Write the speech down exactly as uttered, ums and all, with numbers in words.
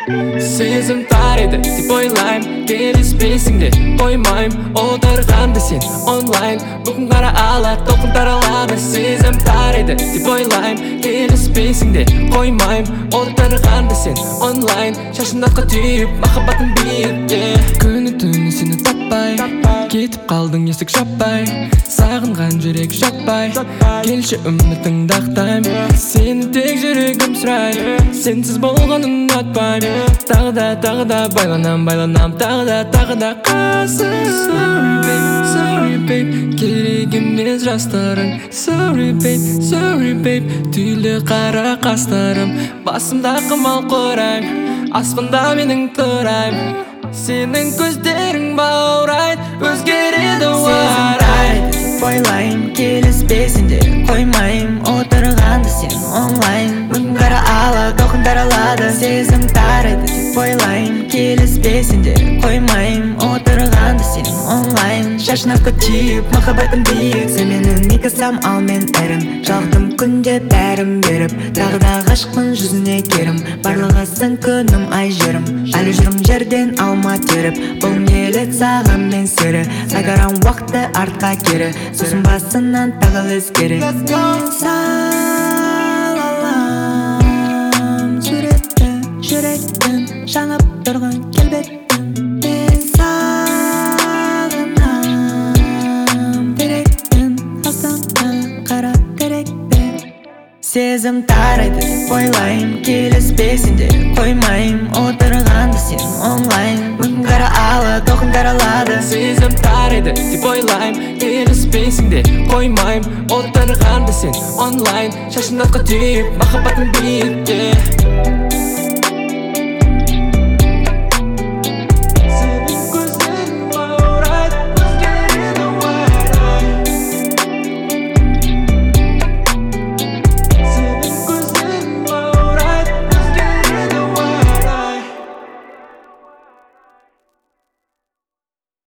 Сезім тарайды деп ойлайм, келіспейсің де қоймайм. Отырғанды сен онлайн, бүгін қара ала толқын таралады. Сезім тарайды деп ойлайм, келіспейсің де қоймайм. Отырғанды сен онлайн, шашын атқа түйіп махаббатың биікке. Күні түні сені таппай, кетіп қалдың есік жаппай. Сағынған жүрек жатпай, келші үмітіңді ақтайм. Сені тек жүрегім сұрайды, сенсіз болғанын ұнатпайм. Тағы да, тағы да байланам, байланам, тағы да, тағы да қасым. Sorry babe, sorry babe, керек емес жастарың. Sorry babe, sorry babe, түйілді қара қастарым. Басымда қымал құрайм, аспанда менің тұрайм. Сенің көздерің баурайды, өзгереді уарайды. Ойлайм, келіспейсің де қоймайм. Отырғанды сен онлайн, бүгін қара ала толқын таралады. Сезім тарайды деп ойлайм, келіспейсің де қоймайм. Отырғанды сен онлайн, шашын атқа түйіп махаббатым биік. Сен менің никасам, ал мен әрім. Жалықтым күнде бәрім беріп, тағы да ғашықпын жүзіне керім. Барлығысың күнім, ай жерім, әлі жүрім жерден алма теріп. Бұл келет саған мен сері, қайтарам уақытты артқа кері. Сосын басынан тағы өзгері. Мен салалам суретті, жүректің жанып тұрған келбеттің. Мен сағынам теректің, астана қара теректі. Сезім тарайды деп ойлайм, келіспейсің де қоймайм. Отырғанды сен онлайн, бүгін қара ала толқын таралады. Сезім тарайды деп ойлайм, келіспейсің де қоймайм. Отырғанды сен онлайн, шашын атқа түйіп махаббатың биікке.